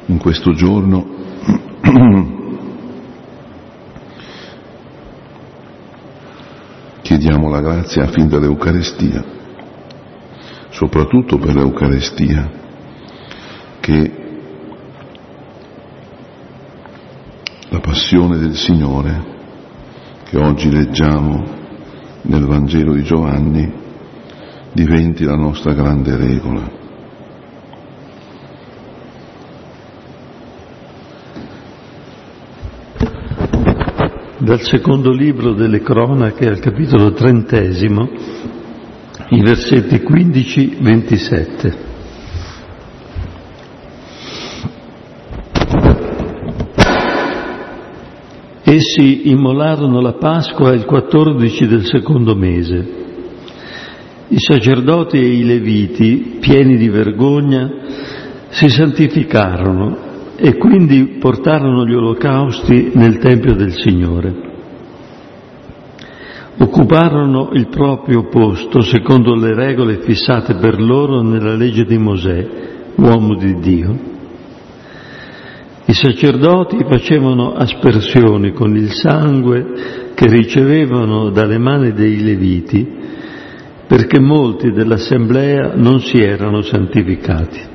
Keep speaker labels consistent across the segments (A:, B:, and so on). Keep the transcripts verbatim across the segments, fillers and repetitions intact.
A: in questo giorno chiediamo la grazia affinché l'Eucarestia, soprattutto per l'Eucarestia, che la passione del Signore, che oggi leggiamo nel Vangelo di Giovanni, diventi la nostra grande regola.
B: Dal secondo libro delle Cronache, al capitolo trentesimo, i versetti quindici ventisette. Essi immolarono la Pasqua il quattordici del secondo mese. I sacerdoti e i leviti, pieni di vergogna, si santificarono e quindi portarono gli olocausti nel Tempio del Signore. Occuparono il proprio posto secondo le regole fissate per loro nella legge di Mosè, uomo di Dio. I sacerdoti facevano aspersioni con il sangue che ricevevano dalle mani dei leviti, perché molti dell'assemblea non si erano santificati.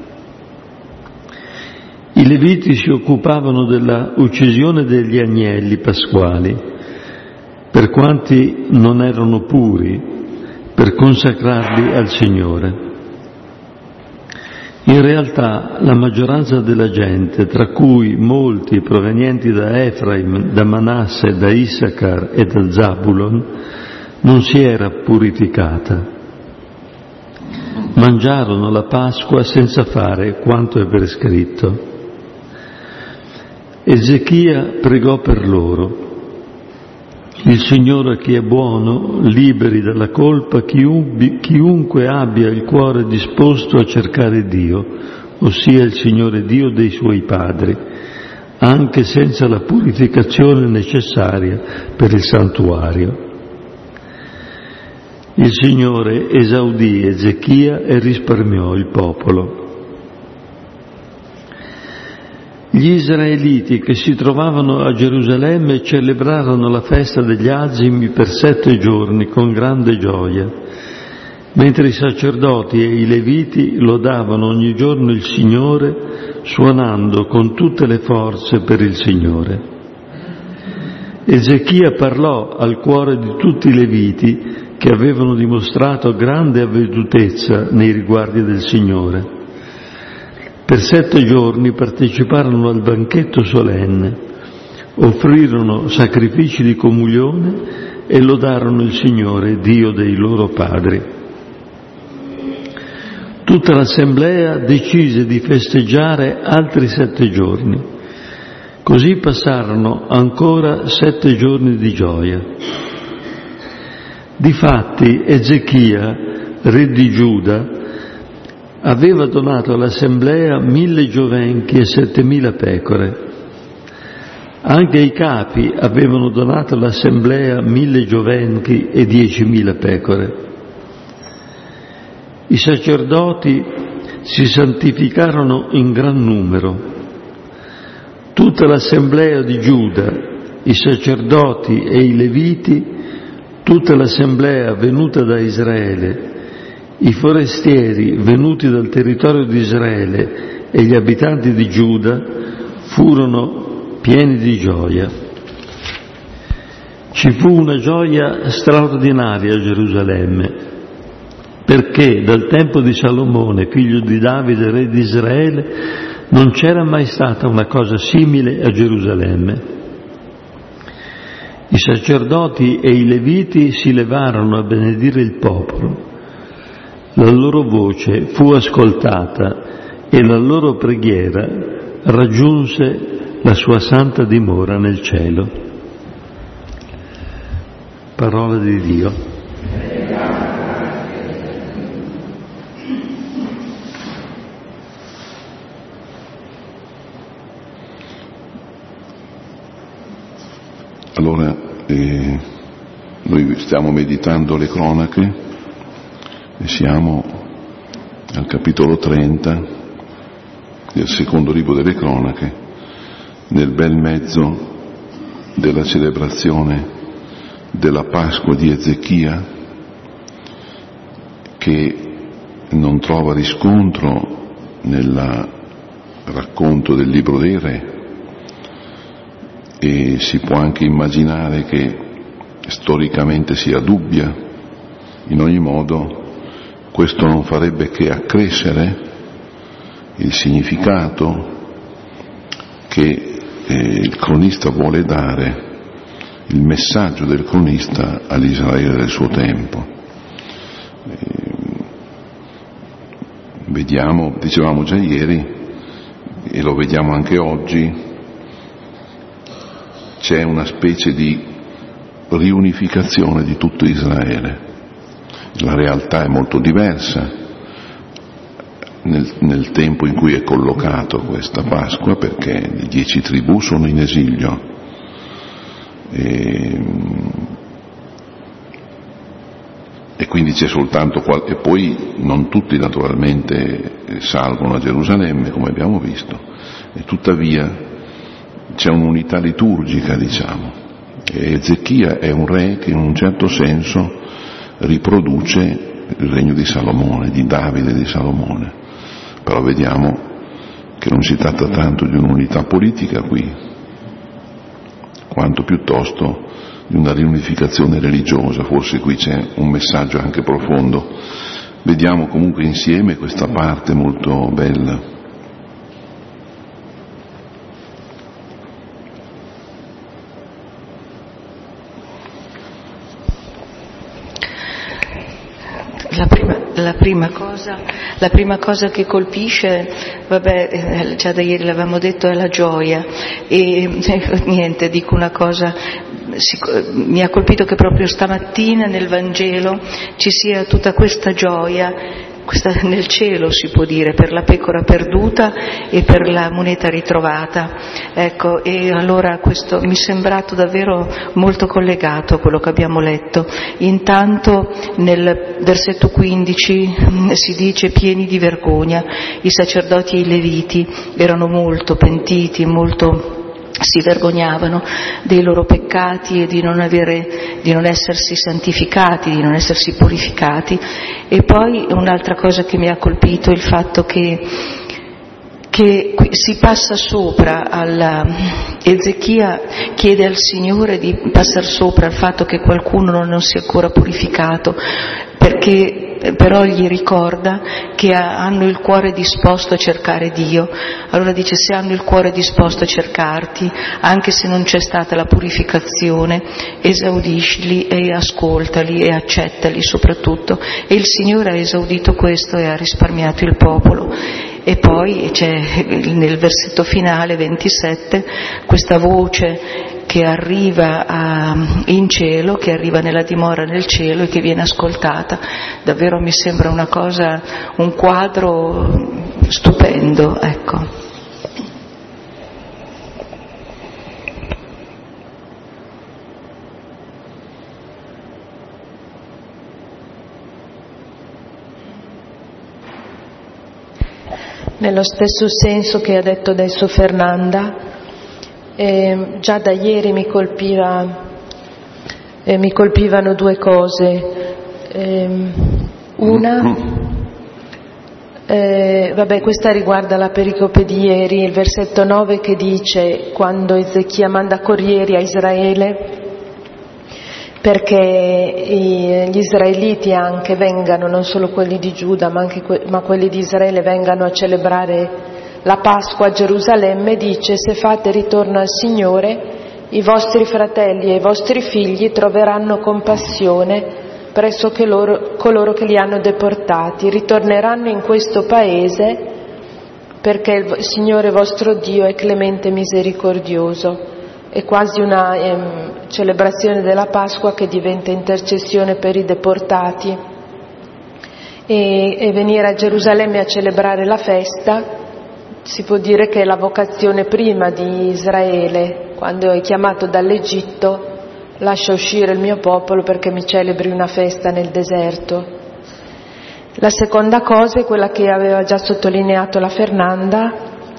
B: I leviti si occupavano della uccisione degli agnelli pasquali, per quanti non erano puri, per consacrarli al Signore. In realtà la maggioranza della gente, tra cui molti provenienti da Efraim, da Manasse, da Issacar e da Zabulon, non si era purificata. Mangiarono la Pasqua senza fare quanto è prescritto. Ezechia pregò per loro: il Signore, che è buono, liberi dalla colpa chiunque abbia il cuore disposto a cercare Dio, ossia il Signore Dio dei suoi padri, anche senza la purificazione necessaria per il santuario. Il Signore esaudì Ezechia e risparmiò il popolo. Gli israeliti che si trovavano a Gerusalemme celebrarono la festa degli azimi per sette giorni con grande gioia, mentre i sacerdoti e i leviti lodavano ogni giorno il Signore, suonando con tutte le forze per il Signore. Ezechia parlò al cuore di tutti i leviti che avevano dimostrato grande avvedutezza nei riguardi del Signore. Per sette giorni parteciparono al banchetto solenne, offrirono sacrifici di comunione e lodarono il Signore, Dio dei loro padri. Tutta l'assemblea decise di festeggiare altri sette giorni. Così passarono ancora sette giorni di gioia. Difatti Ezechia, re di Giuda, aveva donato all'assemblea mille giovenchi e settemila pecore. Anche i capi avevano donato all'assemblea mille giovenchi e diecimila pecore. I sacerdoti si santificarono in gran numero. Tutta l'assemblea di Giuda, i sacerdoti e i leviti, tutta l'assemblea venuta da Israele, i forestieri venuti dal territorio di Israele e gli abitanti di Giuda furono pieni di gioia. Ci fu una gioia straordinaria a Gerusalemme, perché dal tempo di Salomone, figlio di Davide, re di Israele, non c'era mai stata una cosa simile a Gerusalemme. I sacerdoti e i leviti si levarono a benedire il popolo. La loro voce fu ascoltata e la loro preghiera raggiunse la sua santa dimora nel cielo. Parola di Dio.
A: Allora, eh, noi stiamo meditando le cronache e siamo al capitolo trenta del secondo libro delle cronache, nel bel mezzo della celebrazione della Pasqua di Ezechia, che non trova riscontro nel racconto del libro dei re, e si può anche immaginare che storicamente sia dubbia. In ogni modo questo non farebbe che accrescere il significato che eh, il cronista vuole dare, il messaggio del cronista all'Israele del suo tempo. Eh, vediamo, dicevamo già ieri, e lo vediamo anche oggi, c'è una specie di riunificazione di tutto Israele. La realtà è molto diversa nel, nel tempo in cui è collocato questa Pasqua, perché le dieci tribù sono in esilio e, e quindi c'è soltanto qual- e poi non tutti naturalmente salgono a Gerusalemme, come abbiamo visto, e tuttavia c'è un'unità liturgica, diciamo. E Ezechia è un re che in un certo senso riproduce il regno di Salomone, di Davide e di Salomone, però vediamo che non si tratta tanto di un'unità politica qui, quanto piuttosto di una riunificazione religiosa. Forse qui c'è un messaggio anche profondo. Vediamo comunque insieme questa parte molto bella.
C: La prima, la, prima cosa, la prima cosa che colpisce, vabbè, eh, già da ieri l'avevamo detto, è la gioia. E eh, niente, dico una cosa, si, mi ha colpito che proprio stamattina nel Vangelo ci sia tutta questa gioia, questa, nel cielo si può dire, per la pecora perduta e per la moneta ritrovata. Ecco, e allora questo mi è sembrato davvero molto collegato a quello che abbiamo letto. Intanto nel versetto quindici si dice pieni di vergogna, i sacerdoti e i leviti erano molto pentiti, molto si vergognavano dei loro peccati e di non avere, di non essersi santificati, di non essersi purificati. E poi un'altra cosa che mi ha colpito è il fatto che che si passa sopra alla Ezechia chiede al Signore di passare sopra al fatto che qualcuno non si è ancora purificato, perché però gli ricorda che hanno il cuore disposto a cercare Dio. Allora dice: se hanno il cuore disposto a cercarti, anche se non c'è stata la purificazione, esaudiscili e ascoltali e accettali soprattutto. E il Signore ha esaudito questo e ha risparmiato il popolo. E poi c'è nel versetto finale ventisette questa voce che arriva a, in cielo, che arriva nella dimora nel cielo e che viene ascoltata. Davvero mi sembra una cosa, un quadro stupendo, ecco.
D: Nello stesso senso che ha detto adesso Fernanda, eh, già da ieri mi colpiva, eh, mi colpivano due cose. Eh, una, eh, vabbè, questa riguarda la pericope di ieri, il versetto nove che dice: quando Ezechia manda corrieri a Israele perché gli israeliti anche vengano, non solo quelli di Giuda ma anche que- ma quelli di Israele vengano a celebrare la Pasqua a Gerusalemme, dice: se fate ritorno al Signore, i vostri fratelli e i vostri figli troveranno compassione presso che loro, coloro che li hanno deportati, ritorneranno in questo paese perché il Signore vostro Dio è clemente e misericordioso. È quasi una ehm, celebrazione della Pasqua che diventa intercessione per i deportati, e, e venire a Gerusalemme a celebrare la festa si può dire che è la vocazione prima di Israele, quando è chiamato dall'Egitto: lascia uscire il mio popolo perché mi celebri una festa nel deserto. La seconda cosa è quella che aveva già sottolineato la Fernanda,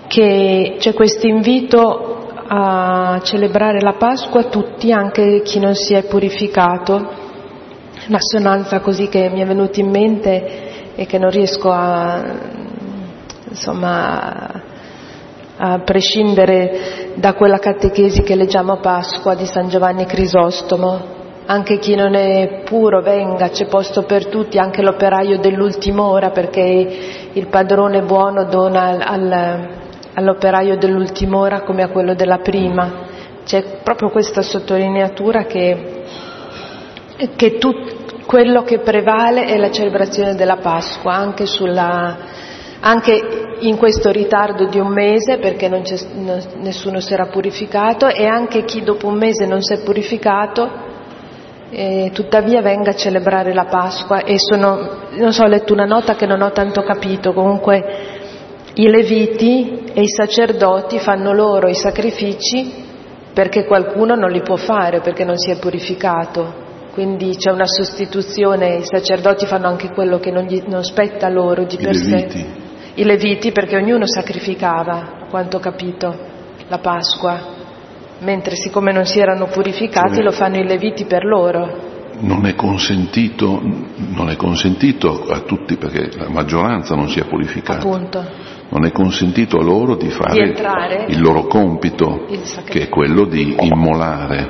D: che c'è questo invito a celebrare la Pasqua tutti, anche chi non si è purificato. Un'assonanza così che mi è venuta in mente e che non riesco a, insomma, a prescindere da quella catechesi che leggiamo a Pasqua di San Giovanni Crisostomo. Anche chi non è puro venga, c'è posto per tutti, anche l'operaio dell'ultima ora, perché il padrone buono dona al, all'operaio dell'ultima ora come a quello della prima. C'è proprio questa sottolineatura che, che tut, quello che prevale è la celebrazione della Pasqua, anche sulla anche in questo ritardo di un mese, perché non c'è, non, nessuno si era purificato, e anche chi dopo un mese non si è purificato eh, tuttavia venga a celebrare la Pasqua. E sono, non so, ho letto una nota che non ho tanto capito, comunque i leviti e i sacerdoti fanno loro i sacrifici perché qualcuno non li può fare perché non si è purificato. Quindi c'è una sostituzione, i sacerdoti fanno anche quello che non, gli, non spetta loro di per sé. I leviti, perché ognuno sacrificava, a quanto ho capito, la Pasqua, mentre siccome non si erano purificati cioè, lo fanno i leviti per loro.
A: Non è consentito, non è consentito a tutti, perché la maggioranza non si è purificata.
D: Appunto.
A: Non è consentito a loro di fare
D: di
A: il loro compito, il che è quello di immolare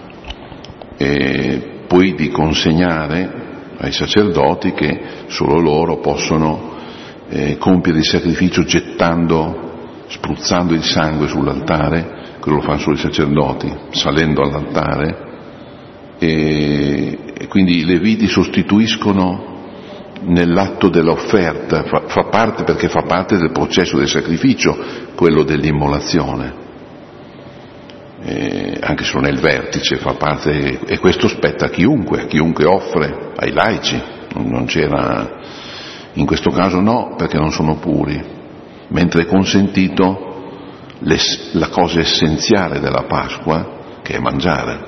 A: e poi di consegnare ai sacerdoti che solo loro possono eh, compiere il sacrificio gettando, spruzzando il sangue sull'altare, quello lo fanno solo i sacerdoti, salendo all'altare, e, e quindi i leviti sostituiscono nell'atto dell'offerta, fa, fa parte perché fa parte del processo del sacrificio, quello dell'immolazione. Eh, anche se non è il vertice, fa parte, e questo spetta a chiunque, a chiunque offre, ai laici. Non c'era, in questo caso no, perché non sono puri, mentre è consentito la cosa essenziale della Pasqua, che è mangiare.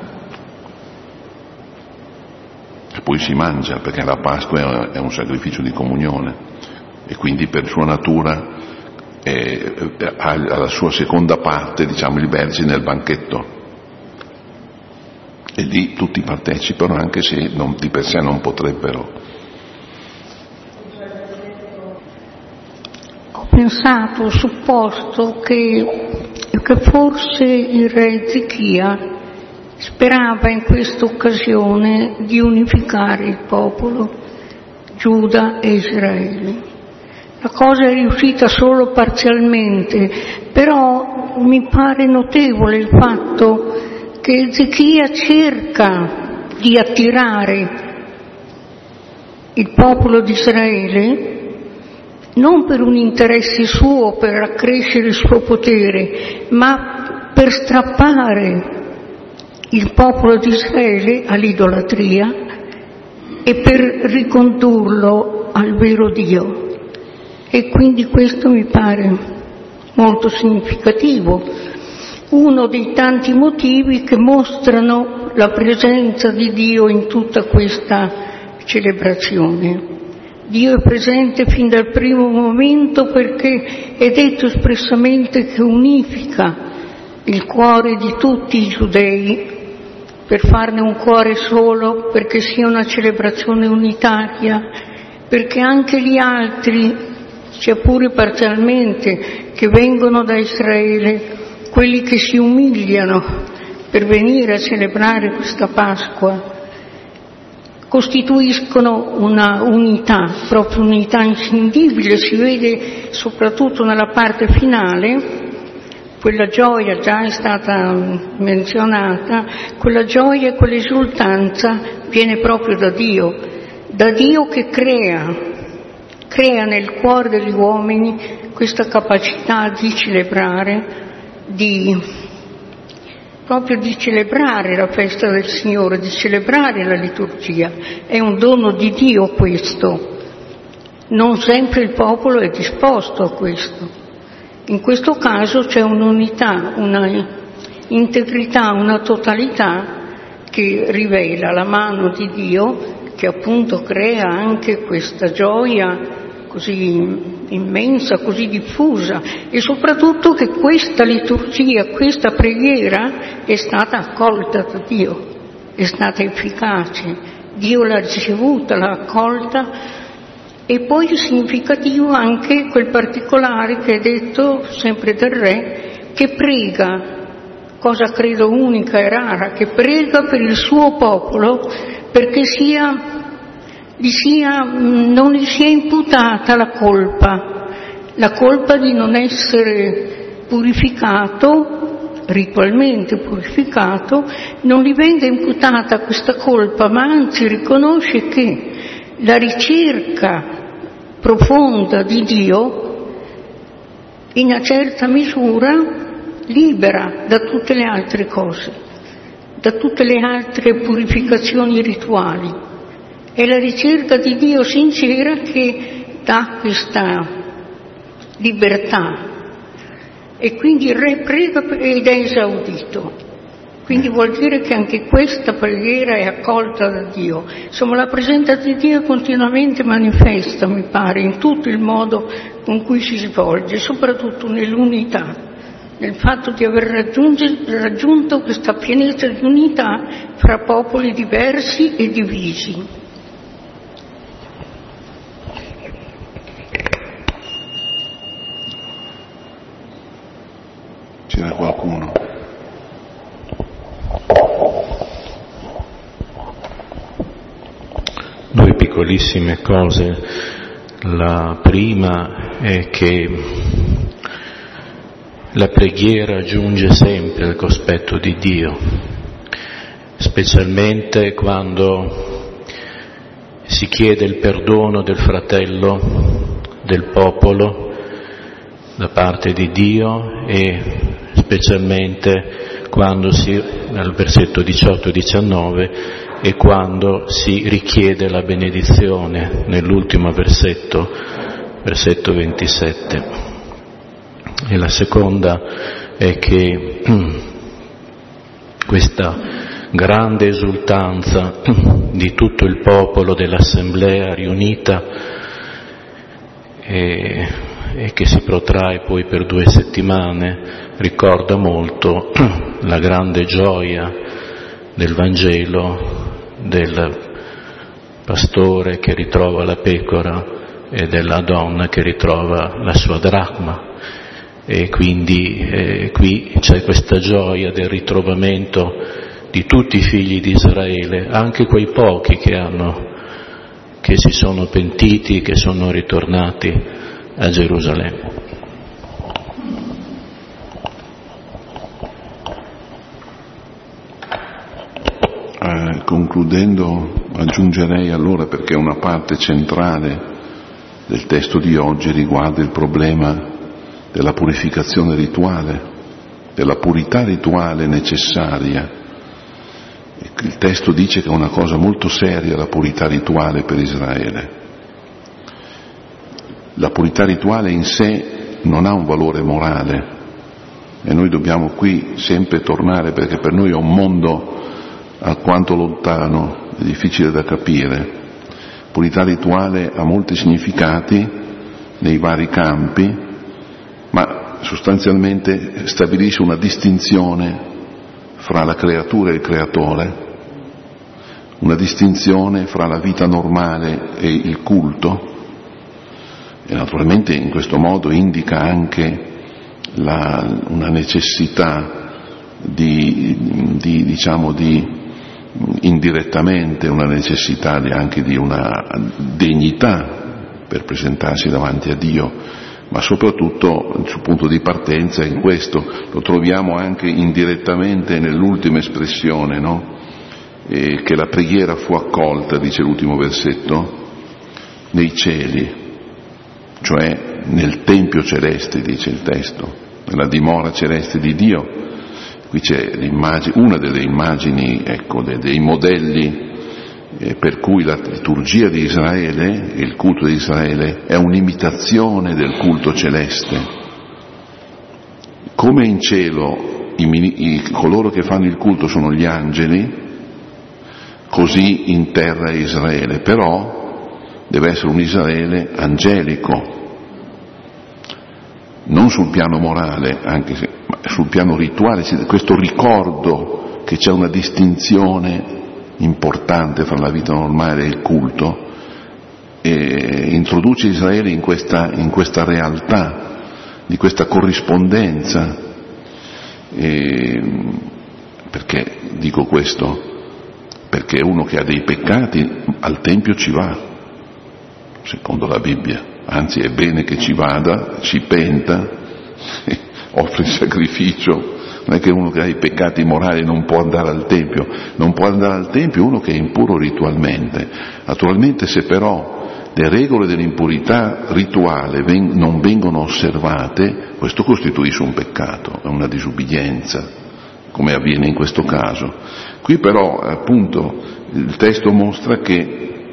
A: E poi si mangia, perché la Pasqua è un sacrificio di comunione, e quindi per sua natura e alla sua seconda parte, diciamo, il vertice nel banchetto, e lì tutti partecipano anche se non, di per sé non potrebbero.
E: Ho pensato, ho supposto che, che forse il re Ezechia sperava in questa occasione di unificare il popolo, Giuda e Israele. La cosa è riuscita solo parzialmente, però mi pare notevole il fatto che Ezechia cerca di attirare il popolo di Israele non per un interesse suo, per accrescere il suo potere, ma per strappare il popolo di Israele all'idolatria e per ricondurlo al vero Dio. E quindi questo mi pare molto significativo, uno dei tanti motivi che mostrano la presenza di Dio in tutta questa celebrazione. Dio è presente fin dal primo momento, perché è detto espressamente che unifica il cuore di tutti i giudei per farne un cuore solo, perché sia una celebrazione unitaria, perché anche gli altri, sia pure parzialmente, che vengono da Israele, quelli che si umiliano per venire a celebrare questa Pasqua, costituiscono una unità, proprio unità inscindibile. Si vede soprattutto nella parte finale, quella gioia già è stata menzionata, quella gioia e quell'esultanza viene proprio da Dio, da Dio che crea, crea nel cuore degli uomini questa capacità di celebrare, di proprio di celebrare la festa del Signore, di celebrare la liturgia. È un dono di Dio questo. Non sempre il popolo è disposto a questo. In questo caso c'è un'unità, una integrità, una totalità che rivela la mano di Dio, che appunto crea anche questa gioia così immensa, così diffusa, e soprattutto che questa liturgia, questa preghiera è stata accolta da Dio, è stata efficace, Dio l'ha ricevuta, l'ha accolta. E poi è significativo anche quel particolare che è detto sempre del Re, che prega, cosa credo unica e rara, che prega per il suo popolo perché sia, gli sia, non gli sia imputata la colpa, la colpa di non essere purificato, ritualmente purificato, non gli venga imputata questa colpa, ma anzi riconosce che la ricerca profonda di Dio in una certa misura libera da tutte le altre cose, da tutte le altre purificazioni rituali. È la ricerca di Dio sincera che dà questa libertà, e quindi il Re prega ed è esaudito. Quindi vuol dire che anche questa preghiera è accolta da Dio. Insomma, la presenza di Dio continuamente manifesta, mi pare, in tutto il modo con cui si svolge, soprattutto nell'unità, nel fatto di aver raggiunto questa pienezza di unità fra popoli diversi e divisi.
A: C'era qualcuno?
F: Due piccolissime cose. La prima è che la preghiera giunge sempre al cospetto di Dio, specialmente quando si chiede il perdono del fratello, del popolo, da parte di Dio, e specialmente quando si, nel versetto diciotto e diciannove, e quando si richiede la benedizione nell'ultimo versetto, versetto ventisette. E la seconda è che questa grande esultanza di tutto il popolo dell'assemblea riunita e, e che si protrae poi per due settimane ricorda molto la grande gioia del Vangelo, del pastore che ritrova la pecora e della donna che ritrova la sua dracma. E quindi eh, qui c'è questa gioia del ritrovamento di tutti i figli di Israele, anche quei pochi che hanno, che si sono pentiti, che sono ritornati a Gerusalemme.
A: Eh, concludendo, aggiungerei allora, perché una parte centrale del testo di oggi riguarda il problema della purificazione rituale, della purità rituale necessaria. Il testo dice che è una cosa molto seria la purità rituale per Israele. La purità rituale in sé non ha un valore morale, e noi dobbiamo qui sempre tornare, perché per noi è un mondo alquanto lontano, è difficile da capire. Purità rituale ha molti significati nei vari campi, ma sostanzialmente stabilisce una distinzione fra la creatura e il creatore, una distinzione fra la vita normale e il culto, e naturalmente in questo modo indica anche la, una necessità di, di diciamo di indirettamente una necessità di, anche di una degnità per presentarsi davanti a Dio, ma soprattutto il suo punto di partenza è in questo. Lo troviamo anche indirettamente nell'ultima espressione, no? E che la preghiera fu accolta, dice l'ultimo versetto, nei cieli, cioè nel Tempio celeste, dice il testo, nella dimora celeste di Dio. Qui c'è una delle immagini, ecco, dei, dei modelli eh, per cui la liturgia di Israele, il culto di Israele, è un'imitazione del culto celeste. Come in cielo i, i, coloro che fanno il culto sono gli angeli, così in terra è Israele, però deve essere un Israele angelico, non sul piano morale, anche se, ma sul piano rituale, questo ricordo che c'è una distinzione importante fra la vita normale e il culto, e introduce Israele in questa, in questa realtà, di questa corrispondenza. E perché dico questo? Perché uno che ha dei peccati al Tempio ci va, secondo la Bibbia, anzi è bene che ci vada, ci penta, offre il sacrificio. Non è che uno che ha i peccati morali non può andare al Tempio, non può andare al Tempio uno che è impuro ritualmente. Naturalmente, se però le regole dell'impurità rituale ven- non vengono osservate, questo costituisce un peccato, è una disubbidienza, come avviene in questo caso. Qui però appunto il testo mostra che,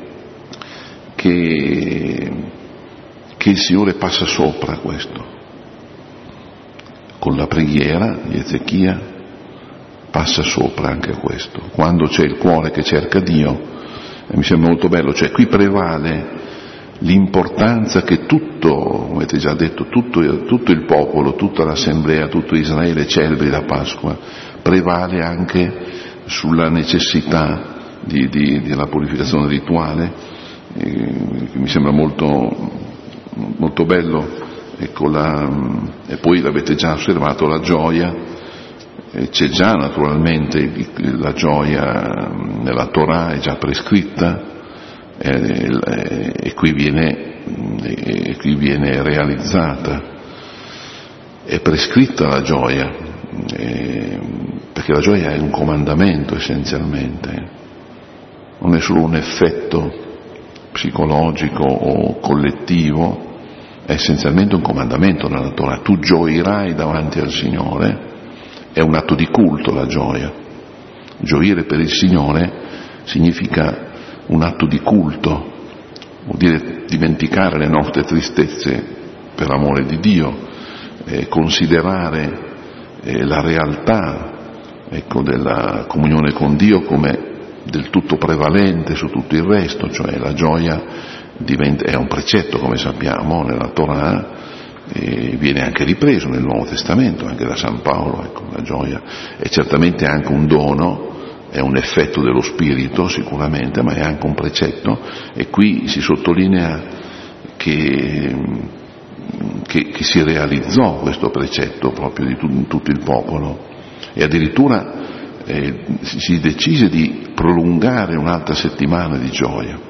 A: che, che il Signore passa sopra questo. Con la preghiera di Ezechia passa sopra anche a questo. Quando c'è il cuore che cerca Dio, e mi sembra molto bello, cioè qui prevale l'importanza che tutto, come avete già detto, tutto, tutto il popolo, tutta l'assemblea, tutto Israele celebri la Pasqua, prevale anche sulla necessità di, di, della purificazione rituale, eh, che mi sembra molto, molto bello. Ecco la, e poi l'avete già osservato, la gioia, e c'è già naturalmente la gioia nella Torah, è già prescritta, e, e, e, qui, viene, e qui viene realizzata, è prescritta la gioia, e, perché la gioia è un comandamento essenzialmente, non è solo un effetto psicologico o collettivo, è essenzialmente un comandamento nella Torah. Tu gioirai davanti al Signore, è un atto di culto la gioia. Gioire per il Signore significa un atto di culto, vuol dire dimenticare le nostre tristezze per amore di Dio, eh, considerare eh, la realtà, ecco, della comunione con Dio come del tutto prevalente su tutto il resto, cioè la gioia diventa, è un precetto, come sappiamo, nella Torah, e viene anche ripreso nel Nuovo Testamento, anche da San Paolo. Ecco, la gioia è certamente anche un dono, è un effetto dello Spirito sicuramente, ma è anche un precetto, e qui si sottolinea che, che, che si realizzò questo precetto proprio di tu, tutto il popolo, e addirittura eh, si decise di prolungare un'altra settimana di gioia.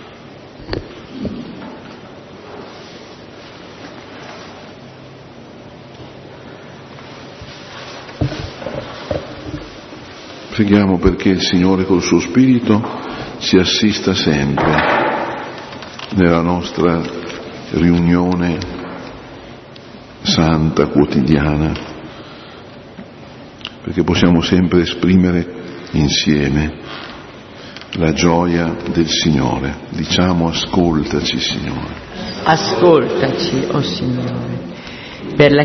A: Preghiamo perché il Signore col suo Spirito ci assista sempre nella nostra riunione santa, quotidiana, perché possiamo sempre esprimere insieme la gioia del Signore. Diciamo: ascoltaci, Signore.
G: Ascoltaci, o oh Signore, per la